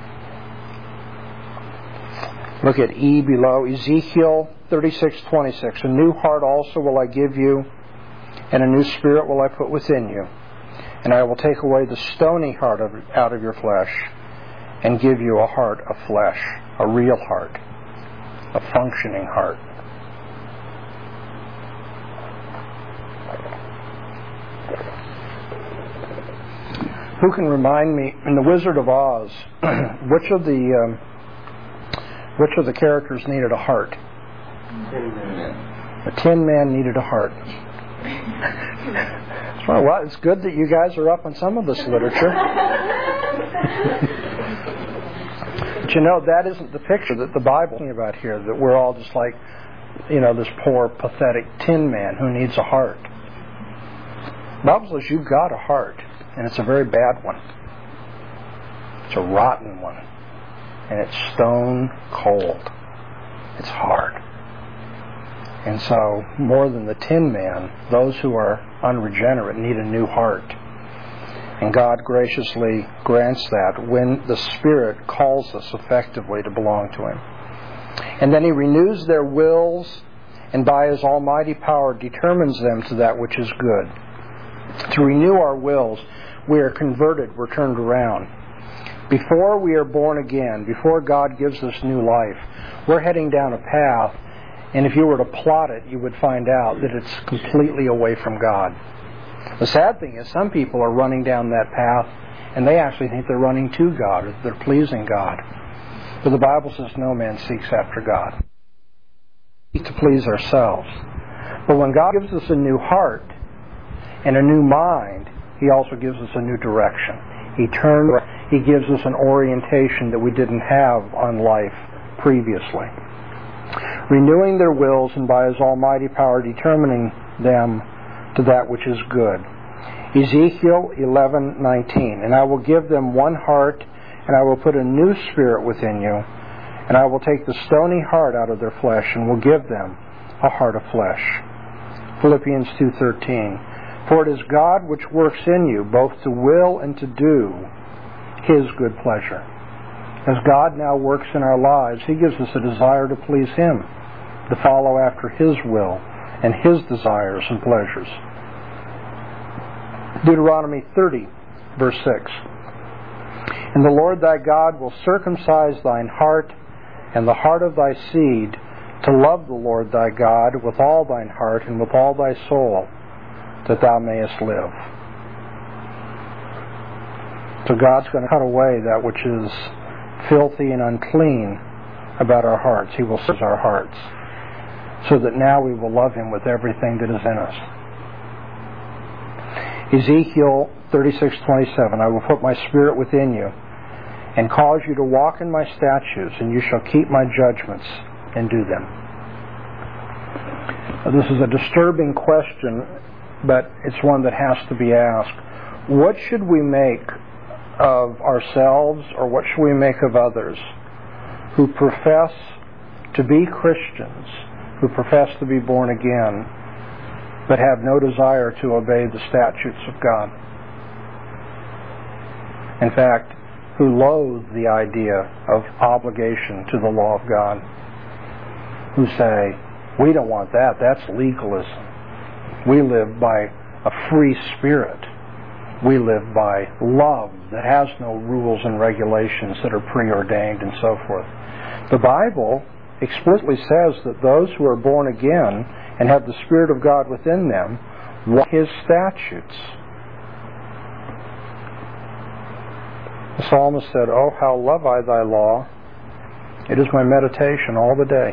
Look at E below, Ezekiel thirty-six twenty-six. A new heart also will I give you, and a new spirit will I put within you. And I will take away the stony heart of, out of your flesh, and give you a heart of flesh, a real heart, a functioning heart. Who can remind me, in The Wizard of Oz, which of the um, which of the characters needed a heart? Tin Man. The Tin Man needed a heart. Well, well, it's good that you guys are up on some of this literature. But you know, that isn't the picture that the Bible is talking about here, that we're all just like, you know, this poor, pathetic Tin Man who needs a heart. The Bible says you've got a heart, and it's a very bad one. It's a rotten one. and it's stone cold. It's hard. And so, more than the tin man, those who are unregenerate need a new heart. And God graciously grants that when the Spirit calls us effectively to belong to Him. And then He renews their wills, and by His almighty power determines them to that which is good. To renew our wills, we are converted, we're turned around. Before we are born again, before God gives us new life, we're heading down a path, and if you were to plot it, you would find out that it's completely away from God. The sad thing is some people are running down that path, and they actually think they're running to God, or they're pleasing God. But the Bible says no man seeks after God. We seek to please ourselves. But when God gives us a new heart and a new mind, He also gives us a new direction. He turns, He gives us an orientation that we didn't have on life previously. Renewing their wills, and by His almighty power determining them to that which is good. Ezekiel eleven nineteen. And I will give them one heart, and I will put a new spirit within you, and I will take the stony heart out of their flesh, and will give them a heart of flesh. Philippians two thirteen. For it is God which works in you, both to will and to do His good pleasure. As God now works in our lives, He gives us a desire to please Him, to follow after His will and His desires and pleasures. Deuteronomy thirty, verse six. And the Lord thy God will circumcise thine heart and the heart of thy seed, to love the Lord thy God with all thine heart and with all thy soul, that thou mayest live. So God's going to cut away that which is filthy and unclean about our hearts. He will search our hearts, so that now we will love Him with everything that is in us. Ezekiel thirty-six twenty-seven. I will put my spirit within you, and cause you to walk in my statutes, and you shall keep my judgments and do them. This is a disturbing question, but it's one that has to be asked. What should we make of ourselves, or what should we make of others who profess to be Christians, who profess to be born again, but have no desire to obey the statutes of God? In fact, who loathe the idea of obligation to the law of God, who say, we don't want that, that's legalism. We live by a free spirit. We live by love that has no rules and regulations that are preordained and so forth. The Bible explicitly says that those who are born again and have the Spirit of God within them walk His statutes. The psalmist said, oh, how love I thy law. It is my meditation all the day.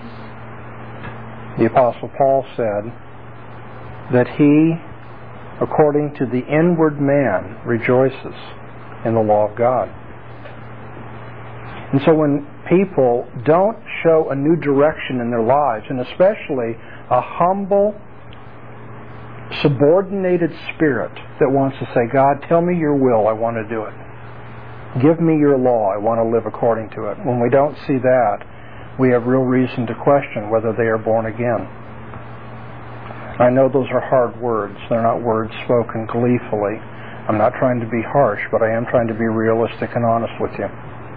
The Apostle Paul said that he, according to the inward man, rejoices in the law of God. And so when people don't show a new direction in their lives, and especially a humble, subordinated spirit that wants to say, God, tell me your will, I want to do it. Give me your law, I want to live according to it. When we don't see that, we have real reason to question whether they are born again. I know those are hard words. They're not words spoken gleefully. I'm not trying to be harsh, but I am trying to be realistic and honest with you.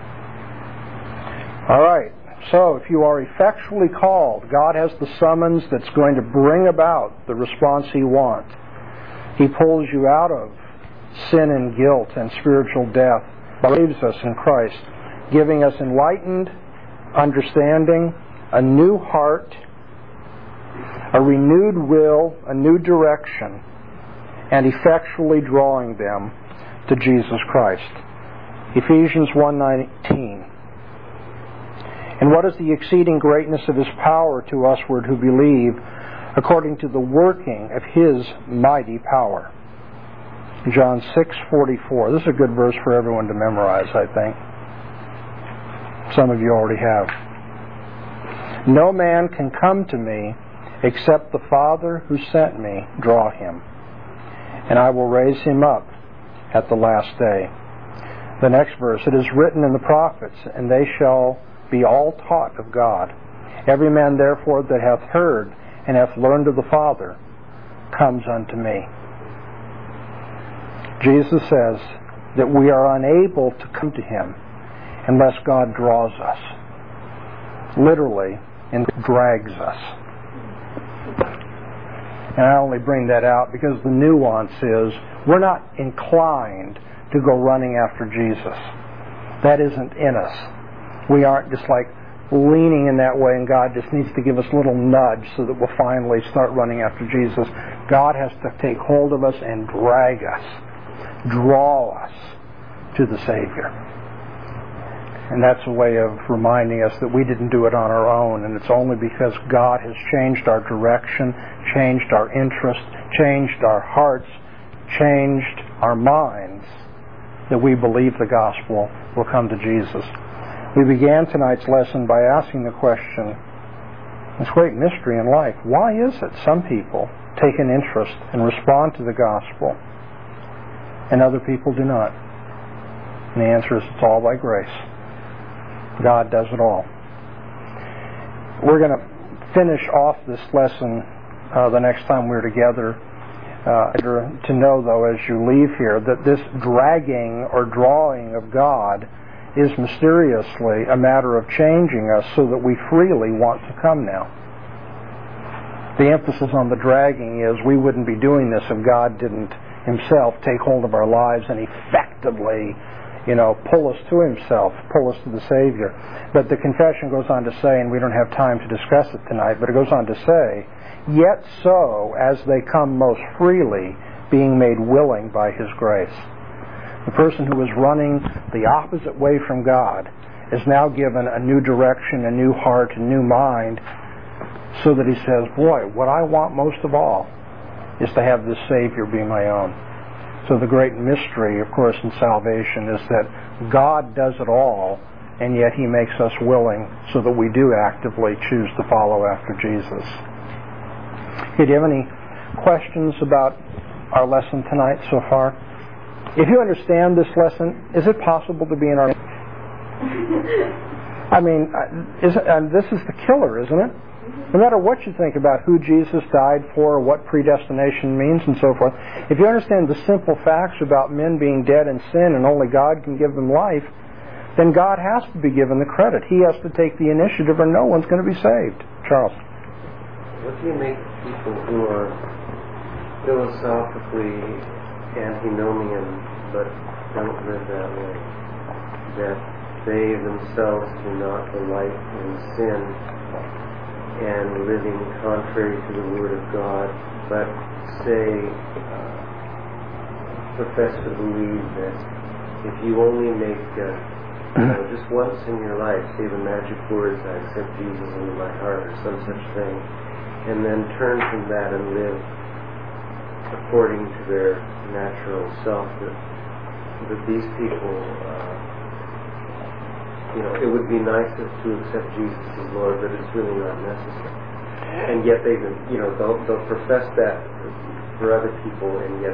All right. So, if you are effectually called, God has the summons that's going to bring about the response He wants. He pulls you out of sin and guilt and spiritual death, saves us in Christ, giving us enlightened understanding, a new heart, a renewed will, a new direction, and effectually drawing them to Jesus Christ. Ephesians one nineteen. And what is the exceeding greatness of His power to usward who believe, according to the working of His mighty power? John six forty-four. This is a good verse for everyone to memorize, I think. Some of you already have. No man can come to me except the Father who sent me draw him, and I will raise him up at the last day. The next verse, it is written in the prophets, and they shall be all taught of God. Every man therefore that hath heard and hath learned of the Father comes unto me. Jesus says that we are unable to come to Him unless God draws us, literally, and drags us. And I only bring that out because the nuance is we're not inclined to go running after Jesus. That isn't in us. We aren't just like leaning in that way, and God just needs to give us a little nudge so that we'll finally start running after Jesus. God has to take hold of us and drag us, draw us to the Savior. And that's a way of reminding us that we didn't do it on our own, and it's only because God has changed our direction, changed our interest, changed our hearts, changed our minds, that we believe the gospel will come to Jesus. We began tonight's lesson by asking the question, this great mystery in life, why is it some people take an interest and respond to the gospel and other people do not? And the answer is it's all by grace. God does it all. We're going to finish off this lesson uh, the next time we're together. Uh, to know, though, as you leave here, that this dragging or drawing of God is mysteriously a matter of changing us so that we freely want to come now. The emphasis on the dragging is we wouldn't be doing this if God didn't Himself take hold of our lives and effectively, you know, pull us to Himself, pull us to the Savior. But the confession goes on to say, and we don't have time to discuss it tonight, but it goes on to say, yet so as they come most freely, being made willing by His grace. The person who was running the opposite way from God is now given a new direction, a new heart, a new mind, so that he says, boy, what I want most of all is to have this Savior be my own. So the great mystery, of course, in salvation is that God does it all, and yet He makes us willing so that we do actively choose to follow after Jesus. Okay, do you have any questions about our lesson tonight so far? If you understand this lesson, is it possible to be in our... I mean, is it, and this is the killer, isn't it? No matter what you think about who Jesus died for, what predestination means, and so forth, if you understand the simple facts about men being dead in sin and only God can give them life, then God has to be given the credit. He has to take the initiative or no one's going to be saved. Charles. What do you make of people who are philosophically antinomian but don't live that way? That they themselves do not delight in sin and living contrary to the Word of God, but say, uh, profess to believe that if you only make, uh, you know, just once in your life, say the magic words, I accept Jesus into my heart, or some such thing, and then turn from that and live according to their natural self, that, that these people, uh, you know, it would be nice to accept Jesus as Lord, but it's really not necessary. And yet they, you know, they'll, they'll profess that for other people, and yet,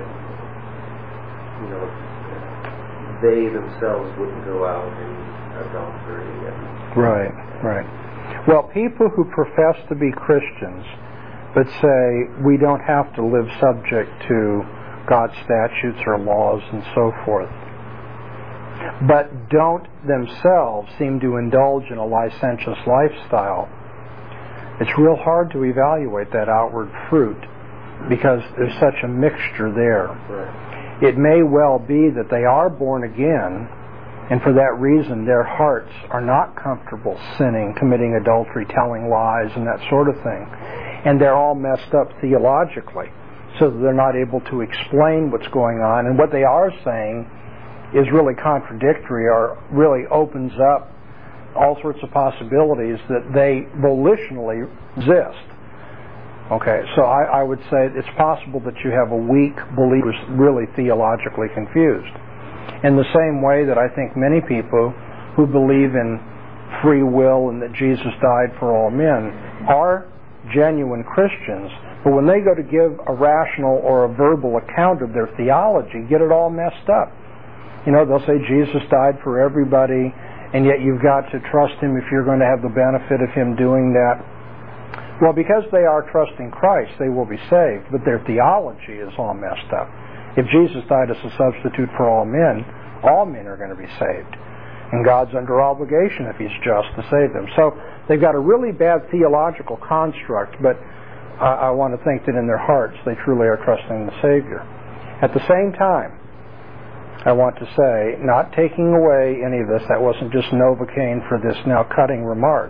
you know, they themselves wouldn't go out and adultery. And, right, right. Well, people who profess to be Christians but say we don't have to live subject to God's statutes or laws and so forth, but don't themselves seem to indulge in a licentious lifestyle, it's real hard to evaluate that outward fruit because there's such a mixture there. right. It may well be that they are born again, and for that reason their hearts are not comfortable sinning, committing adultery, telling lies, and that sort of thing. And they're all messed up theologically, so that they're not able to explain what's going on. And what they are saying is really contradictory, or really opens up all sorts of possibilities that they volitionally resist. Okay, so I, I would say it's possible that you have a weak believer who's really theologically confused. In the same way that I think many people who believe in free will and that Jesus died for all men are genuine Christians, but when they go to give a rational or a verbal account of their theology, get it all messed up. You know, they'll say Jesus died for everybody, and yet you've got to trust Him if you're going to have the benefit of Him doing that. Well, because they are trusting Christ, they will be saved, but their theology is all messed up. If Jesus died as a substitute for all men, all men are going to be saved. And God's under obligation, if He's just, to save them. So they've got a really bad theological construct, but I, I want to think that in their hearts they truly are trusting the Savior. At the same time, I want to say, not taking away any of this, that wasn't just Novocaine for this now cutting remark,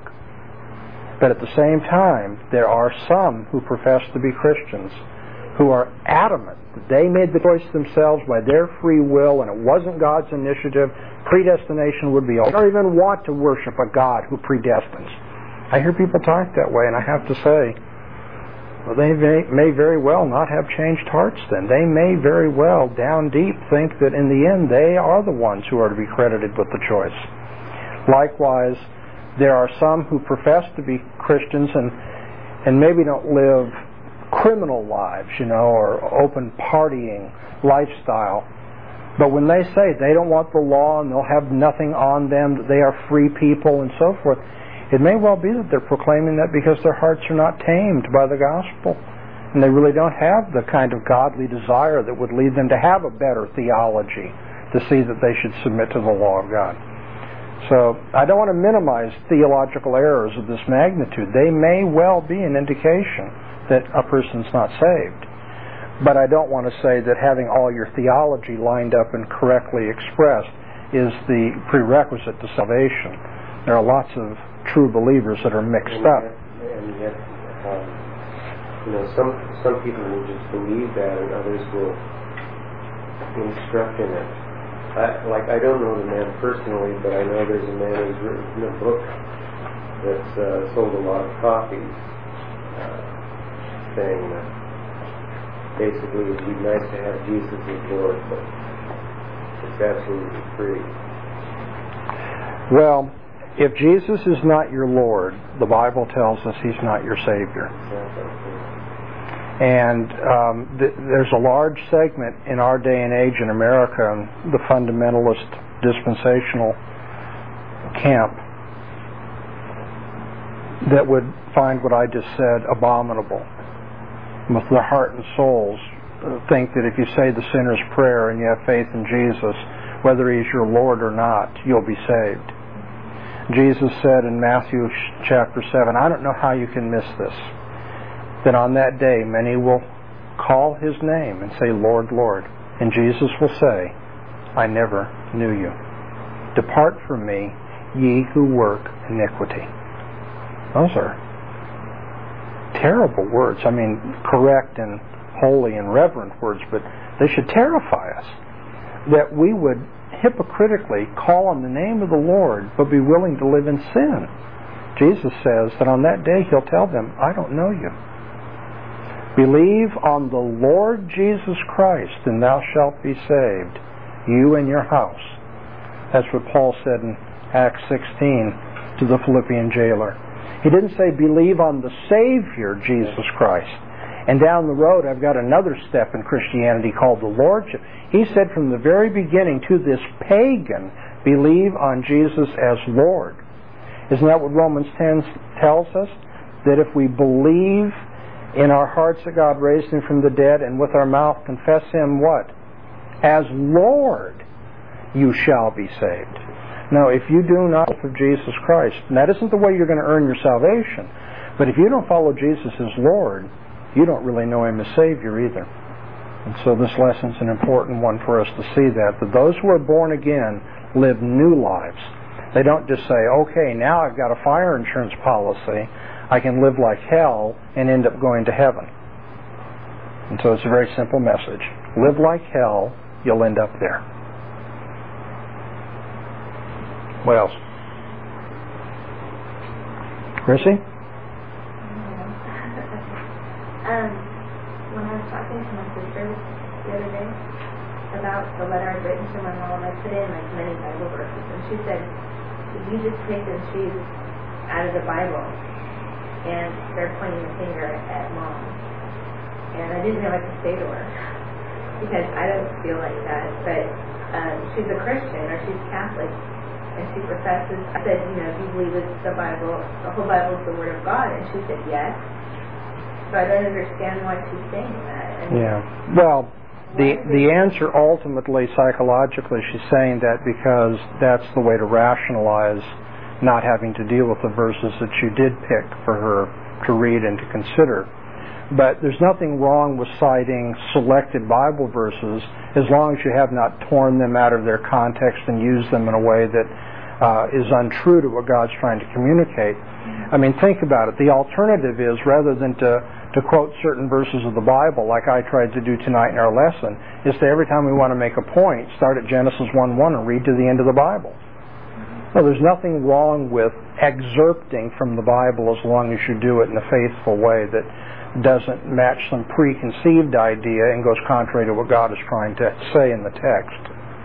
but at the same time, there are some who profess to be Christians who are adamant that they made the choice themselves by their free will and it wasn't God's initiative. Predestination would be all. They don't even want to worship a God who predestines. I hear people talk that way, and I have to say, well, they may, may very well not have changed hearts then. They may very well, down deep, think that in the end they are the ones who are to be credited with the choice. Likewise, there are some who profess to be Christians and, and maybe don't live criminal lives, you know, or open partying lifestyle. But when they say they don't want the law and they'll have nothing on them, that they are free people and so forth, it may well be that they're proclaiming that because their hearts are not tamed by the gospel. And they really don't have the kind of godly desire that would lead them to have a better theology, to see that they should submit to the law of God. So I don't want to minimize theological errors of this magnitude. They may well be an indication that a person's not saved. But I don't want to say that having all your theology lined up and correctly expressed is the prerequisite to salvation. There are lots of true believers that are mixed and up. Yet, and yet, um, you know, some some people will just believe that, and others will instruct in it. I, like I don't know the man personally, but I know there's a man who's written a book that's uh, sold a lot of copies, uh, saying that basically it would be nice to have Jesus as Lord, but it's absolutely free. Well, if Jesus is not your Lord, the Bible tells us He's not your Savior. And um, th- there's a large segment in our day and age in America, the fundamentalist dispensational camp, that would find what I just said abominable. With their heart and souls, uh, think that if you say the sinner's prayer and you have faith in Jesus, whether He's your Lord or not, you'll be saved. Jesus said in Matthew chapter seven, I don't know how you can miss this, that on that day many will call His name and say, Lord, Lord. And Jesus will say, I never knew you. Depart from me, ye who work iniquity. Those are terrible words. I mean, correct and holy and reverent words, but they should terrify us. That we would hypocritically call on the name of the Lord, but be willing to live in sin. Jesus says that on that day He'll tell them, I don't know you. Believe on the Lord Jesus Christ, and thou shalt be saved, you and your house. That's what Paul said in Acts sixteen to the Philippian jailer. He didn't say believe on the Savior, Jesus Christ. And down the road, I've got another step in Christianity called the Lordship. He said from the very beginning to this pagan, believe on Jesus as Lord. Isn't that what Romans ten tells us? That if we believe in our hearts that God raised Him from the dead, and with our mouth confess Him what? As Lord, you shall be saved. Now, if you do not of Jesus Christ, and that isn't the way you're going to earn your salvation, but if you don't follow Jesus as Lord, you don't really know Him as Savior either. And so this lesson's an important one for us to see that, that those who are born again live new lives. They don't just say, okay, now I've got a fire insurance policy, I can live like hell and end up going to heaven. And so it's a very simple message. Live like hell, you'll end up there. What else? Chrissy? Um, when I was talking to my sister the other day about the letter I'd written to my mom, I put in like many Bible verses, and she said, you just pick and choose out of the Bible, and they're pointing the finger at mom. And I didn't know what to say to her, because I don't feel like that, but um, she's a Christian or she's Catholic, and she professes. I said, you know, do you believe it's the Bible, the whole Bible is the Word of God? And she said, yes. So I don't understand why she's saying that. I mean, yeah. Well, the the answer ultimately, psychologically, she's saying that because that's the way to rationalize not having to deal with the verses that you did pick for her to read and to consider. But there's nothing wrong with citing selected Bible verses as long as you have not torn them out of their context and used them in a way that uh, is untrue to what God's trying to communicate. I mean, think about it. The alternative is, rather than to, to quote certain verses of the Bible, like I tried to do tonight in our lesson, is to every time we want to make a point, start at Genesis one one and read to the end of the Bible. Well, there's nothing wrong with excerpting from the Bible as long as you do it in a faithful way that doesn't match some preconceived idea and goes contrary to what God is trying to say in the text.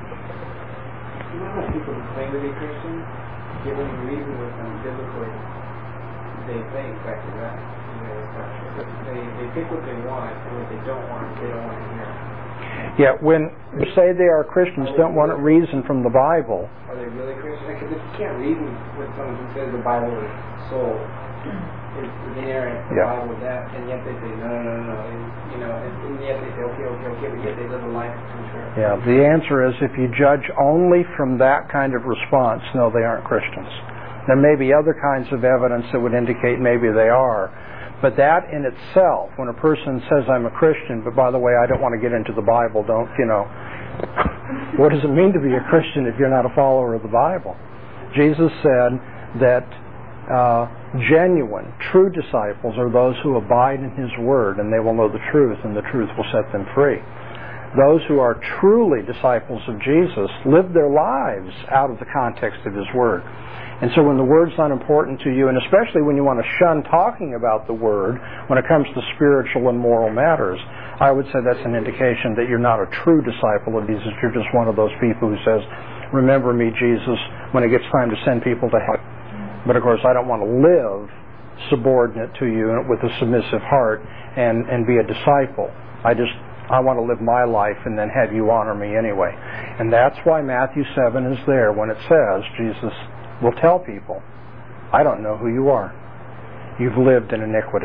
You know how people who claim to be Christians, given the reason with them biblically, they say exactly that. You know, they, they pick what they want, and what they don't want, they don't want to hear. Yeah, when you say they are Christians, don't want to reason from the Bible. Are they really Christians? Because if you can't reason with someone who says the Bible is soul, is inerrant, the yeah. Bible is that, and yet they say no, no, no, no, and, you know, and, and yet they say okay, okay, okay, but yet they live a life of truth. Yeah, the answer is if you judge only from that kind of response, no, they aren't Christians. There may be other kinds of evidence that would indicate maybe they are. But that in itself, when a person says, I'm a Christian, but by the way, I don't want to get into the Bible, don't, you know, what does it mean to be a Christian if you're not a follower of the Bible? Jesus said that uh, genuine, true disciples are those who abide in His Word, and they will know the truth, and the truth will set them free. Those who are truly disciples of Jesus live their lives out of the context of His Word. And so when the Word's not important to you, and especially when you want to shun talking about the Word when it comes to spiritual and moral matters, I would say that's an indication that you're not a true disciple of Jesus. You're just one of those people who says, remember me, Jesus, when it gets time to send people to hell. But of course, I don't want to live subordinate to you with a submissive heart and, and be a disciple. I just, I want to live my life and then have you honor me anyway. And that's why Matthew seven is there when it says, Jesus will tell people, I don't know who you are. You've lived in iniquity.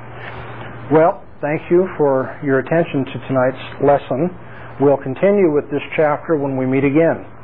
Well, thank you for your attention to tonight's lesson. We'll continue with this chapter when we meet again.